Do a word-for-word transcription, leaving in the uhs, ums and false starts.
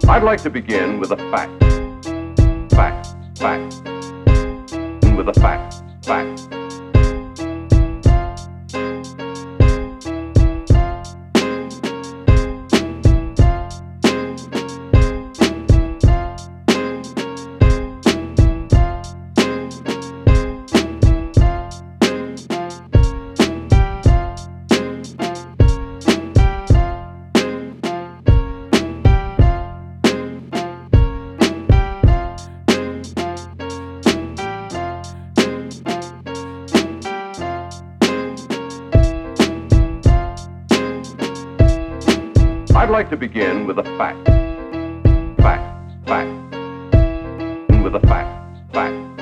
I'd like to begin with a fact. Fact, fact. With a fact, fact. I'd like to begin with a fact. Fact, fact. With a fact, fact.